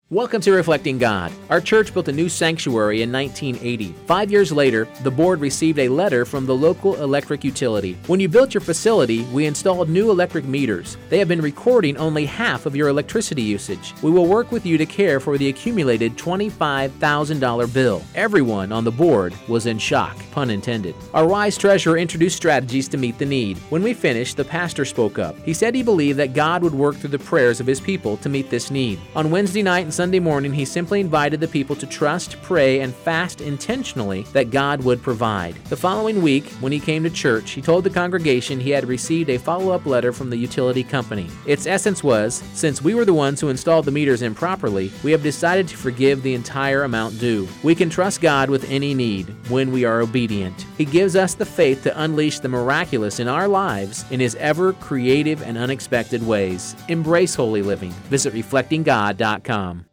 Welcome to Reflecting God. Our church built a new sanctuary in 1980. 5 years later, the board received a letter from the local electric utility. When you built your facility, we installed new electric meters. They have been recording only half of your electricity usage. We will work with you to care for the accumulated $25,000 bill. Everyone on the board was in shock, pun intended. Our wise treasurer introduced strategies to meet the need. When we finished, the pastor spoke up. He said he believed that God would work through the prayers of his people to meet this need. On Wednesday night and Sunday morning, he simply invited the people to trust, pray, and fast intentionally that God would provide. The following week, when he came to church, he told the congregation he had received a follow-up letter from the utility company. Its essence was, since we were the ones who installed the meters improperly, we have decided to forgive the entire amount due. We can trust God with any need when we are obedient. He gives us the faith to unleash the miraculous in our lives in his ever creative and unexpected ways. Embrace holy living. Visit reflectinggod.com.